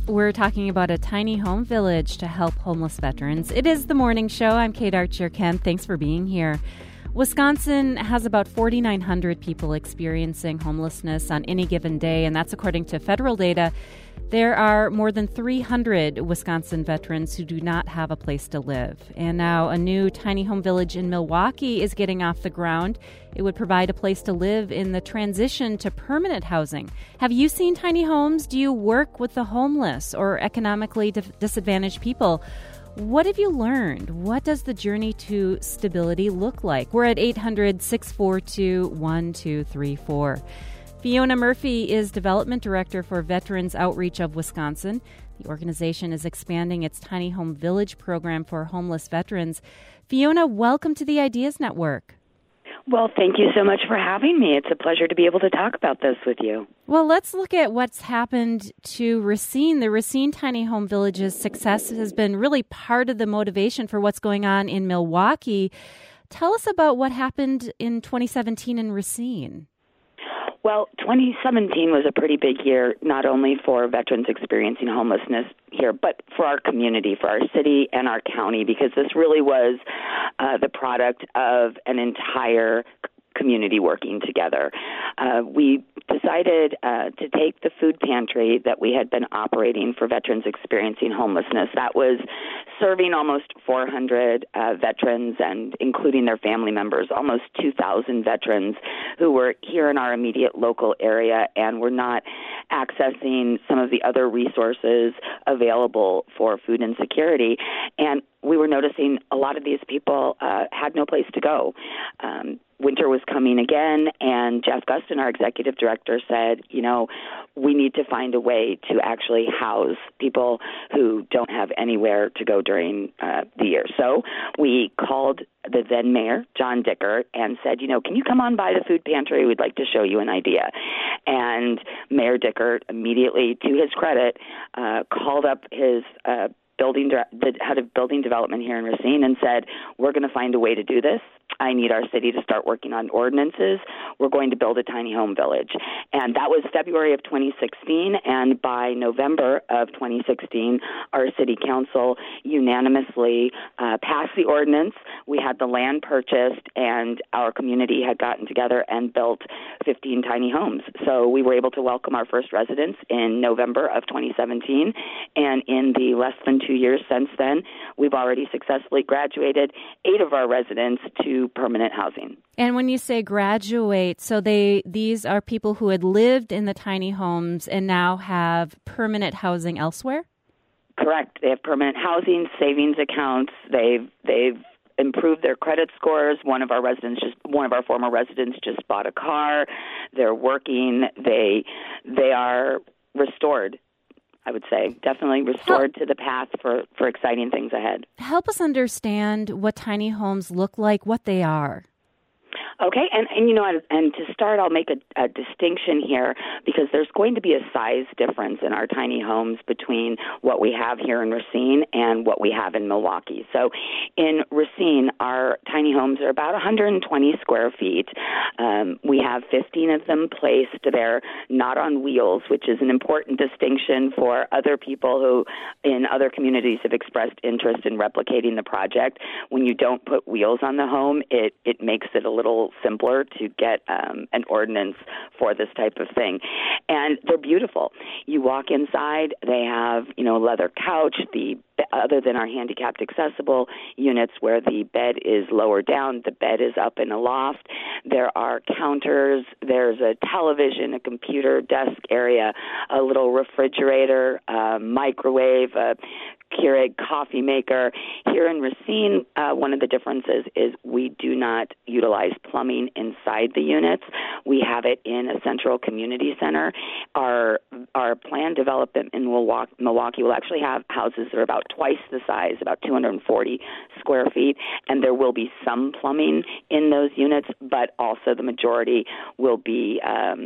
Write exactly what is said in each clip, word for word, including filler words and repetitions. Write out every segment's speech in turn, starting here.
We're talking about a tiny home village to help homeless veterans. It is the morning show. I'm Kate Archer-Kent. Thanks for being here. Wisconsin has about four thousand nine hundred people experiencing homelessness on any given day, and that's according to federal data. There are more than three hundred Wisconsin veterans who do not have a place to live. And now a new tiny home village in Milwaukee is getting off the ground. It would provide a place to live in the transition to permanent housing. Have you seen tiny homes? Do you work with the homeless or economically disadvantaged people? What have you learned? What does the journey to stability look like? We're at eight hundred, six four two, one two three four. Fiona Murphy is Development Director for Veterans Outreach of Wisconsin. The organization is expanding its Tiny Home Village program for homeless veterans. Fiona, welcome to the Ideas Network. Well, thank you so much for having me. It's a pleasure to be able to talk about this with you. Well, let's look at what's happened to Racine. The Racine Tiny Home Village's success has been really part of the motivation for what's going on in Milwaukee. Tell us about what happened in twenty seventeen in Racine. Well, twenty seventeen was a pretty big year, not only for veterans experiencing homelessness here, but for our community, for our city and our county, because this really was uh, the product of an entire community working together. Uh, we decided uh, to take the food pantry that we had been operating for veterans experiencing homelessness. That was serving almost four hundred uh, veterans and including their family members, almost two thousand veterans who were here in our immediate local area and were not accessing some of the other resources available for food insecurity. And we were noticing a lot of these people uh, had no place to go. Um, Winter was coming again, and Jeff Gustin, our executive director, said, you know, we need to find a way to actually house people who don't have anywhere to go during uh, the year. So we called the then mayor, John Dickert, and said, you know, can you come on by the food pantry? We'd like to show you an idea. And Mayor Dickert immediately, to his credit, uh, called up his uh, building, the head of building development here in Racine and said, we're going to find a way to do this. I need our city to start working on ordinances. We're going to build a tiny home village. And that was February of twenty sixteen, and by November of twenty sixteen, our city council unanimously uh, passed the ordinance. We had the land purchased, and our community had gotten together and built fifteen tiny homes. So we were able to welcome our first residents in November of twenty seventeen, and in the less than two years since then, we've already successfully graduated eight of our residents to permanent housing. And when you say graduate, so they these are people who had lived in the tiny homes and now have permanent housing elsewhere? Correct. They have permanent housing, savings accounts. They've they've improved their credit scores. One of our residents just one of our former residents just bought a car. They're working. They they are restored. I would say, definitely restored Help. to the path for, for exciting things ahead. Help us understand what tiny homes look like, what they are. Okay, and, and you know, and to start, I'll make a, a distinction here because there's going to be a size difference in our tiny homes between what we have here in Racine and what we have in Milwaukee. So in Racine, our tiny homes are about one hundred twenty square feet. Um, we have fifteen of them placed there, not on wheels, which is an important distinction for other people who in other communities have expressed interest in replicating the project. When you don't put wheels on the home, it, it makes it a little simpler to get um, an ordinance for this type of thing. And they're beautiful. You walk inside, they have, you know, a leather couch, the other than our handicapped accessible units where the bed is lower down, the bed is up in a loft. There are counters, there's a television, a computer desk area, a little refrigerator, a microwave, a Keurig coffee maker. Here in Racine, uh, one of the differences is we do not utilize plumbing inside the units. We have it in a central community center. Our our planned development in Milwaukee, Milwaukee will actually have houses that are about twice the size, about two hundred forty square feet, and there will be some plumbing in those units, but also the majority will be um,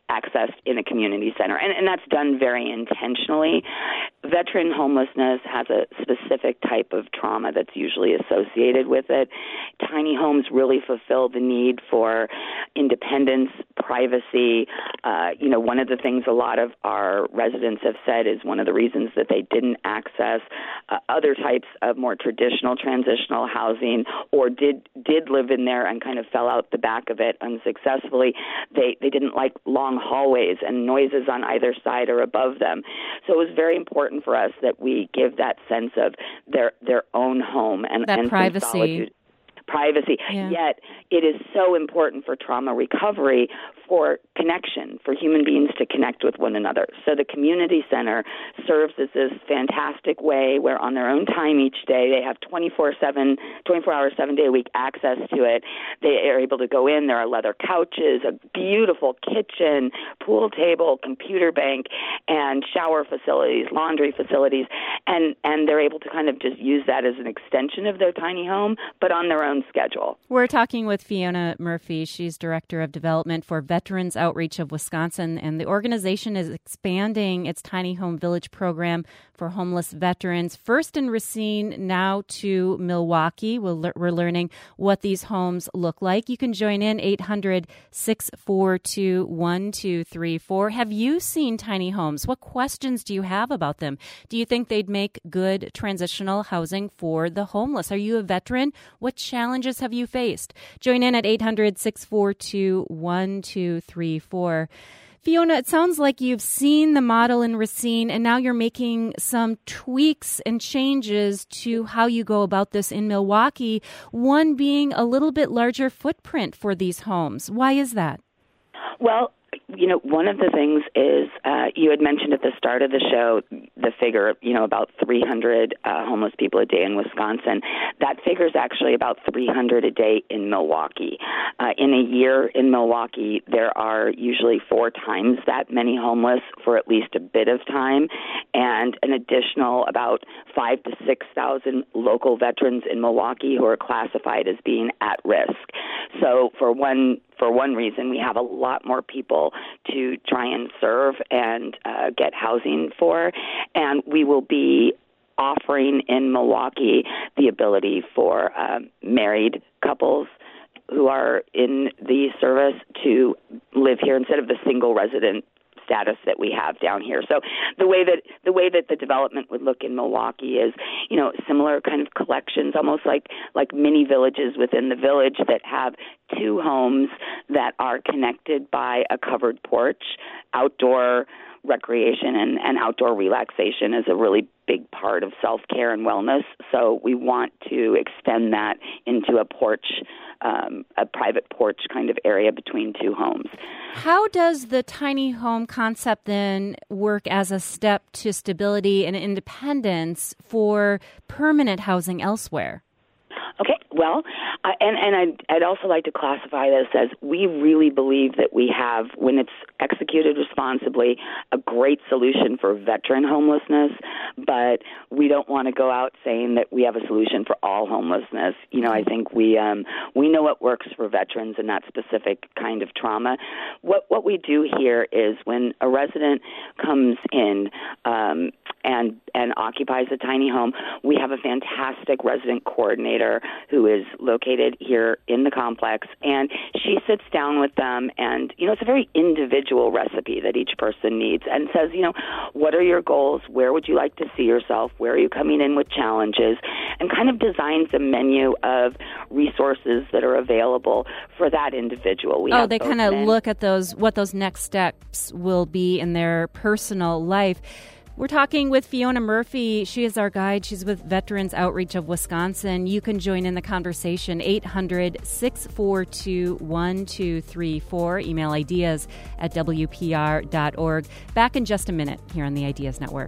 accessed in a community center, and, and that's done very intentionally. Veteran homelessness has a specific type of trauma that's usually associated with it. Tiny homes really fulfill the need for independence, privacy. Uh, you know, one of the things a lot of our residents have said is one of the reasons that they didn't access uh, other types of more traditional transitional housing, or did did live in there and kind of fell out the back of it unsuccessfully. They they didn't like long hallways and noises on either side or above them. So it was very important for us that we give that sense of their their own home and, that and privacy. solitude. Privacy. Yeah. Yet it is so important for trauma recovery, for connection, for human beings to connect with one another. So the community center serves as this fantastic way where on their own time each day they have twenty-four seven, twenty-four hours, seven day a week access to it. They are able to go in. There are leather couches, a beautiful kitchen, pool table, computer bank, and shower facilities, laundry facilities, and, and they're able to kind of just use that as an extension of their tiny home, but on their own schedule. We're talking with Fiona Murphy. She's Director of Development for Veterans Outreach of Wisconsin, and the organization is expanding its Tiny Home Village program for homeless veterans, first in Racine, now to Milwaukee. We'll le- we're learning what these homes look like. You can join in eight hundred, six four two, one two three four. Have you seen tiny homes? What questions do you have about them? Do you think they'd make good transitional housing for the homeless? Are you a veteran? What challenges have you faced? Join in at eight hundred, six four two, one two three four. Fiona, it sounds like you've seen the model in Racine, and now you're making some tweaks and changes to how you go about this in Milwaukee, one being a little bit larger footprint for these homes. Why is that? Well, you know, one of the things is uh, you had mentioned at the start of the show the figure, you know, about three hundred uh, homeless people a day in Wisconsin. That figure is actually about three hundred a day in Milwaukee. Uh, in a year in Milwaukee, there are usually four times that many homeless for at least a bit of time, and an additional about five to six thousand local veterans in Milwaukee who are classified as being at risk. So for one For one reason, we have a lot more people to try and serve and uh, get housing for, and we will be offering in Milwaukee the ability for um, married couples who are in the service to live here instead of the single resident status that we have down here. So the way that the way that the development would look in Milwaukee is, you know, similar kind of collections, almost like like mini villages within the village that have two homes that are connected by a covered porch. Outdoor recreation and, and outdoor relaxation is a really big part of self-care and wellness. So we want to extend that into a porch, um, a private porch kind of area between two homes. How does the tiny home concept then work as a step to stability and independence for permanent housing elsewhere? Okay, well, uh, and, and I'd, I'd also like to classify this as we really believe that we have, when it's executed responsibly, a great solution for veteran homelessness, but we don't want to go out saying that we have a solution for all homelessness. You know, I think we um, we know what works for veterans in that specific kind of trauma. What what we do here is when a resident comes in um, and and occupies a tiny home, we have a fantastic resident coordinator who is located here in the complex, and she sits down with them, and, you know, it's a very individual recipe that each person needs, and says, you know, what are your goals? Where would you like to see yourself? Where are you coming in with challenges? And kind of designs a menu of resources that are available for that individual. We oh, they kind of look at those, what those next steps will be in their personal life. We're talking with Fiona Murphy. She is our guide. She's with Veterans Outreach of Wisconsin. You can join in the conversation, eight hundred, six four two, one two three four. Email ideas at W P R dot org. Back in just a minute here on the Ideas Network.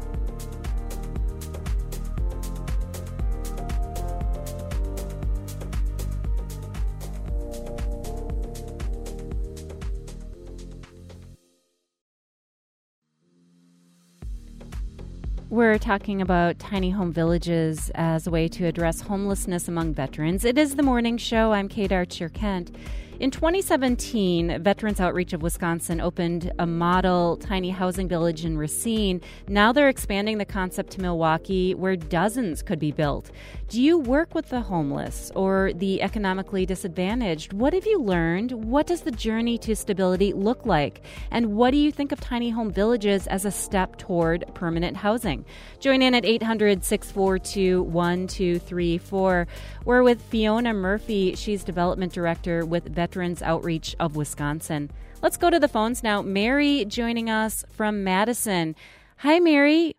We're talking about tiny home villages as a way to address homelessness among veterans. It is the morning show. I'm Kate Archer Kent. In twenty seventeen, Veterans Outreach of Wisconsin opened a model tiny housing village in Racine. Now they're expanding the concept to Milwaukee, where dozens could be built. Do you work with the homeless or the economically disadvantaged? What have you learned? What does the journey to stability look like? And what do you think of tiny home villages as a step toward permanent housing? Join in at eight hundred, six four two, one two three four. We're with Fiona Murphy. She's Development Director with Veterans Outreach of Wisconsin. Let's go to the phones now. Mary joining us from Madison. Hi, Mary.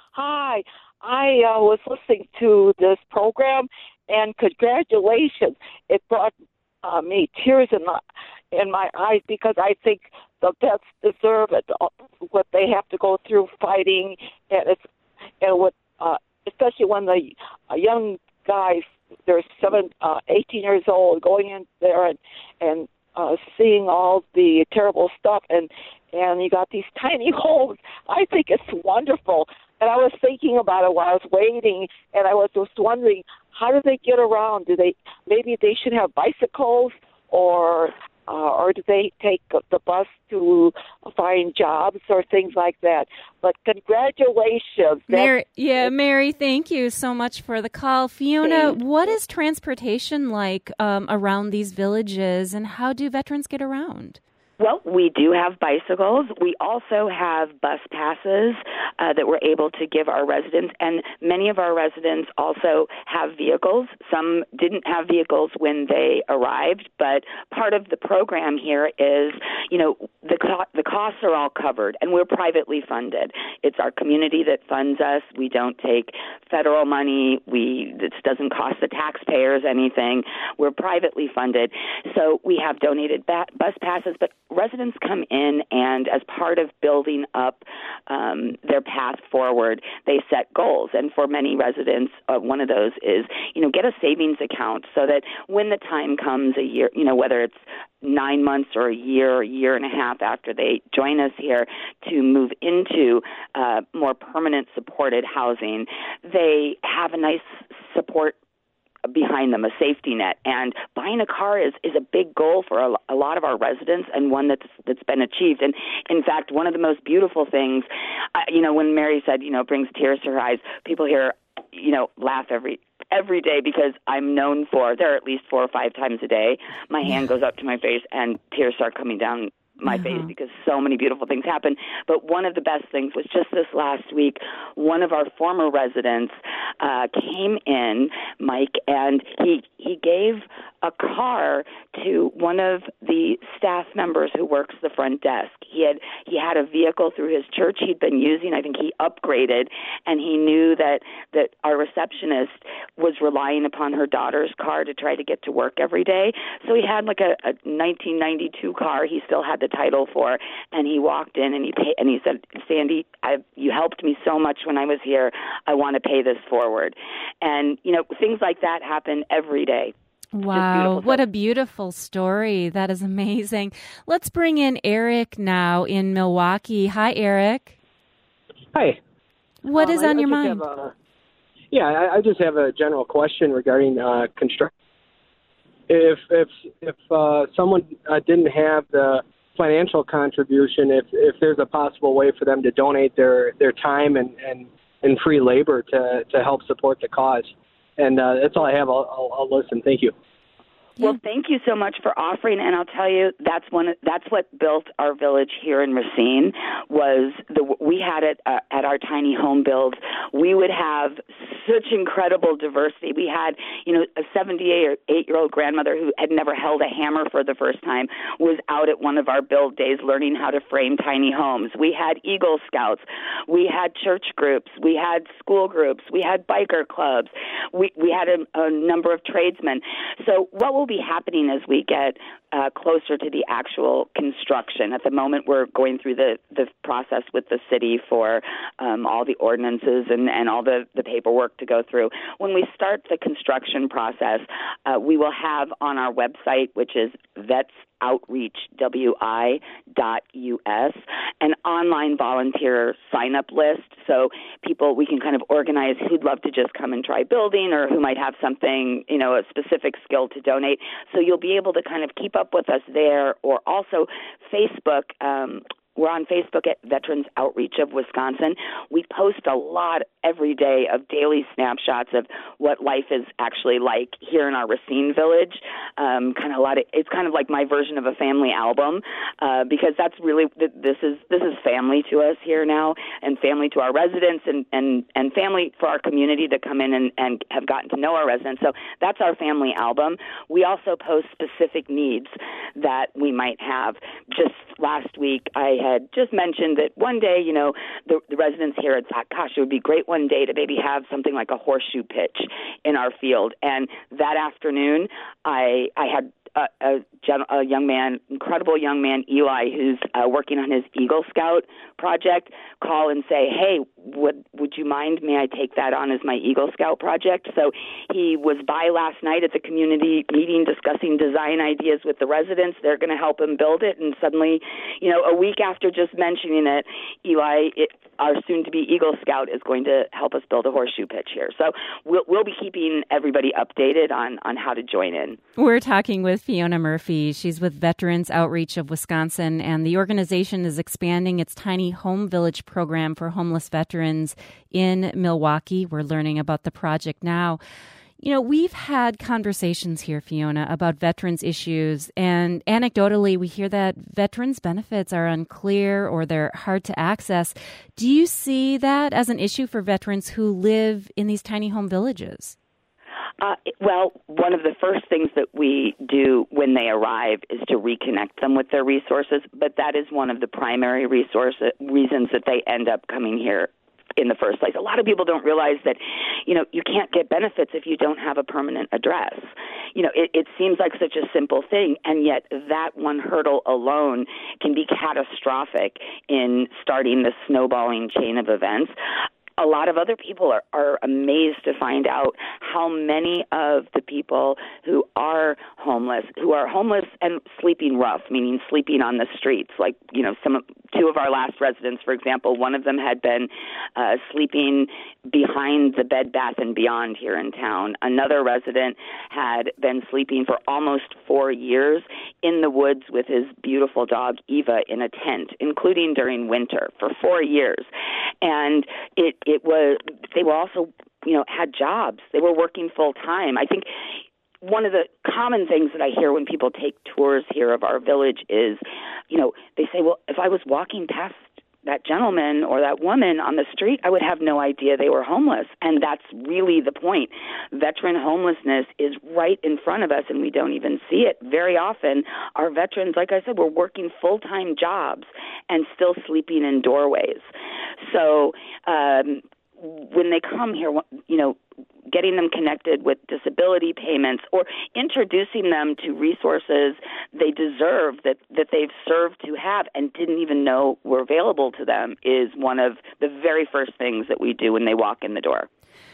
Hi. I uh, was listening to this program, and congratulations. It brought uh, me tears in my, in my eyes because I think the vets deserve it, uh, what they have to go through fighting, and it's and what uh, especially when the uh, young guys, they're seven, uh, eighteen years old, going in there and and uh, seeing all the terrible stuff, and and you got these tiny homes. I think it's wonderful. And I was thinking about it while I was waiting, and I was just wondering, how do they get around? Do they maybe they should have bicycles, or uh, or do they take the bus to find jobs or things like that? But congratulations, Mary. Yeah, Mary, thank you so much for the call. Fiona, Thanks. What is transportation like um, around these villages, and how do veterans get around? Well, we do have bicycles. We also have bus passes uh, that we're able to give our residents, and many of our residents also have vehicles. Some didn't have vehicles when they arrived, but part of the program here is, you know, the co- the costs are all covered, and we're privately funded. It's our community that funds us. We don't take federal money. We this doesn't cost the taxpayers anything. We're privately funded, so we have donated ba- bus passes, but residents come in, and as part of building up um, their path forward, they set goals. And for many residents, uh, one of those is, you know, get a savings account so that when the time comes, a year, you know, whether it's nine months or a year or a year and a half after they join us here to move into uh, more permanent supported housing, they have a nice support behind them, a safety net. And buying a car is, is a big goal for a, a lot of our residents, and one that's that's been achieved. And in fact, one of the most beautiful things, uh, you know, when Mary said, you know, brings tears to her eyes, people here, you know, laugh every every day because I'm known for, there are at least four or five times a day, my hand goes up to my face and tears start coming down my uh-huh. face because so many beautiful things happen. But one of the best things was just this last week, one of our former residents uh, came in, Mike, and he he gave a car to one of the staff members who works the front desk. He had he had a vehicle through his church he'd been using. I think he upgraded, and he knew that, that our receptionist was relying upon her daughter's car to try to get to work every day. So he had like a, a nineteen ninety-two car he still had the title for, and he walked in and he paid, and he said, Sandy, I've, you helped me so much when I was here. I want to pay this forward. And, you know, things like that happen every day. Wow, what a beautiful story. That is amazing. Let's bring in Eric now in Milwaukee. Hi, Eric. Hi. What um, is on I, your I mind? A, yeah, I, I just have a general question regarding uh, construction. If if if uh, someone uh, didn't have the financial contribution, if if there's a possible way for them to donate their, their time and, and, and free labor to, to help support the cause. And uh, that's all I have. I'll, I'll, I'll listen. Thank you. Well, thank you so much for offering, and I'll tell you that's one. That's what built our village here in Racine. Was the we had it uh, at our tiny home builds. We would have such incredible diversity. We had, you know, a seventy-eight or eight-year-old grandmother who had never held a hammer for the first time was out at one of our build days learning how to frame tiny homes. We had Eagle Scouts. We had church groups. We had school groups. We had biker clubs. We we had a, a number of tradesmen. So what will be happening as we get uh, closer to the actual construction? At the moment, we're going through the, the process with the city for um, all the ordinances and, and all the, the paperwork to go through. When we start the construction process, uh, we will have on our website, which is vets outreach wi dot u s, an online volunteer sign-up list. So people, we can kind of organize who'd love to just come and try building or who might have something, you know, a specific skill to donate. So you'll be able to kind of keep up with us there, or also Facebook. Um, We're on Facebook at Veterans Outreach of Wisconsin. We post a lot every day of daily snapshots of what life is actually like here in our Racine Village. Um, kind of a lot of, it's kind of like my version of a family album, uh, because that's really, this is this is family to us here now, and family to our residents, and, and, and family for our community to come in and, and have gotten to know our residents. So that's our family album. We also post specific needs that we might have. Just last week, I had just mentioned that one day, you know, the, the residents here had thought, gosh, it would be great one day to maybe have something like a horseshoe pitch in our field. And that afternoon, I I had a, a, gen- a young man, incredible young man, Eli, who's uh, working on his Eagle Scout project, call and say, hey, would would you mind, may I take that on as my Eagle Scout project? So he was by last night at the community meeting discussing design ideas with the residents. They're going to help him build it. And suddenly, you know, a week after just mentioning it, Eli, it, our soon-to-be Eagle Scout, is going to help us build a horseshoe pitch here. So we'll, we'll be keeping everybody updated on, on how to join in. We're talking with Fiona Murphy. She's with Veterans Outreach of Wisconsin, and the organization is expanding its Tiny Home Village program for homeless veterans in Milwaukee. We're learning about the project now. You know, we've had conversations here, Fiona, about veterans issues, and anecdotally, we hear that veterans' benefits are unclear or they're hard to access. Do you see that as an issue for veterans who live in these tiny home villages? Uh, well, one of the first things that we do when they arrive is to reconnect them with their resources, but that is one of the primary resource reasons that they end up coming here in the first place. A lot of people don't realize that, you know, you can't get benefits if you don't have a permanent address. You know, it, it seems like such a simple thing, and yet that one hurdle alone can be catastrophic in starting the snowballing chain of events. A lot of other people are, are amazed to find out how many of the people who are homeless, who are homeless and sleeping rough, meaning sleeping on the streets, like, you know, some two of our last residents, for example, one of them had been uh, sleeping behind the Bed Bath and Beyond here in town. Another resident had been sleeping for almost four years in the woods with his beautiful dog, Eva, in a tent, including during winter, for four years. And it, it was, they were also, you know, had jobs. They were working full time. I think one of the common things that I hear when people take tours here of our village is, you know, they say, well, if I was walking past that gentleman or that woman on the street, I would have no idea they were homeless. And that's really the point. Veteran homelessness is right in front of us, and we don't even see it. Very often, our veterans, like I said, were working full-time jobs and still sleeping in doorways. So um, when they come here, you know, getting them connected with disability payments or introducing them to resources they deserve that, that they've served to have and didn't even know were available to them is one of the very first things that we do when they walk in the door.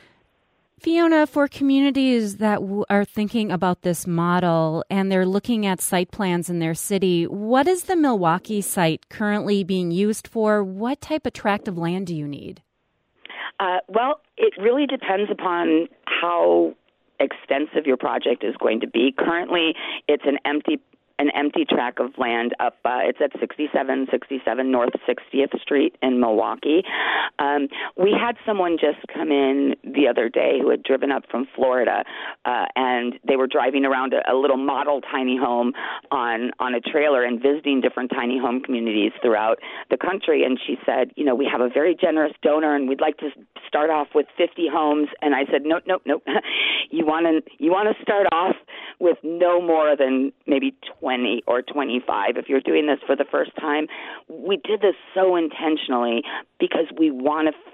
Fiona, for communities that w- are thinking about this model and they're looking at site plans in their city, what is the Milwaukee site currently being used for? What type of tract of land do you need? Uh, well, it really depends upon how extensive your project is going to be. Currently, it's an empty an empty tract of land up. Uh, it's at sixty-seven sixty-seven North sixtieth Street in Milwaukee. Um, we had someone just come in the other day who had driven up from Florida, uh, and they were driving around a, a little model tiny home on, on a trailer and visiting different tiny home communities throughout the country. And she said, you know, we have a very generous donor, and we'd like to start off with fifty homes. And I said, nope, nope, nope. you want to you want to start off with no more than maybe twenty or twenty-five if you're doing this for the first time. We did this so intentionally because we want to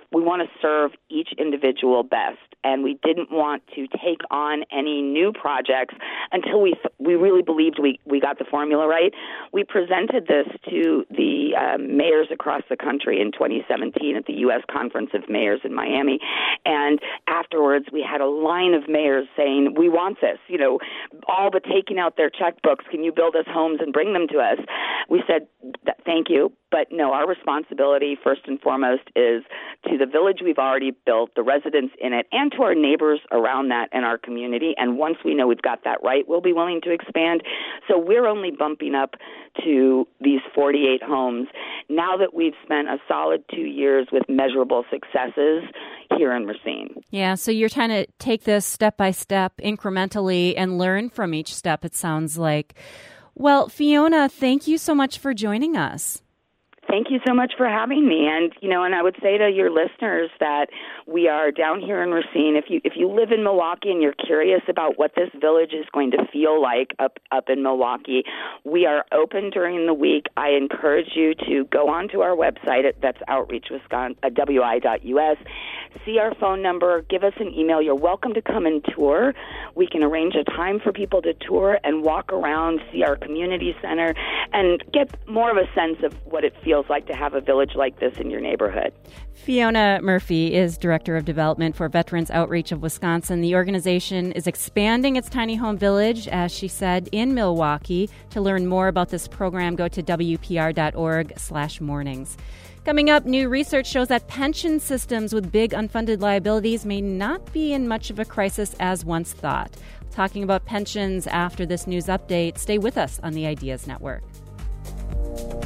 we want to serve each individual best. And we didn't want to take on any new projects until we th- we really believed we, we got the formula right. We presented this to the um, mayors across the country in twenty seventeen at the U S Conference of Mayors in Miami. And afterwards, we had a line of mayors saying, we want this. You know, all but taking out their checkbooks, can you build us homes and bring them to us? We said, thank you. But no, our responsibility, first and foremost, is to the village we've already built, the residents in it, and to our neighbors around that and our community. And once we know we've got that right, we'll be willing to expand. So we're only bumping up to these forty-eight homes now that we've spent a solid two years with measurable successes here in Racine. Yeah, so you're trying to take this step by step, incrementally, and learn from each step, it sounds like. Well, Fiona, thank you so much for joining us. Thank you so much for having me. And, you know, and I would say to your listeners that we are down here in Racine. If you if you live in Milwaukee and you're curious about what this village is going to feel like up, up in Milwaukee, we are open during the week. I encourage you to go onto our website. That's outreach wisconsin w i dot u s. See our phone number. Give us an email. You're welcome to come and tour. We can arrange a time for people to tour and walk around, see our community center, and get more of a sense of what it feels like to have a village like this in your neighborhood. Fiona Murphy is Director of Development for Veterans Outreach of Wisconsin. The organization is expanding its tiny home village, as she said, in Milwaukee. To learn more about this program, go to w p r dot org slash mornings. Coming up, new research shows that pension systems with big unfunded liabilities may not be in much of a crisis as once thought. Talking about pensions after this news update. Stay with us on the Ideas Network.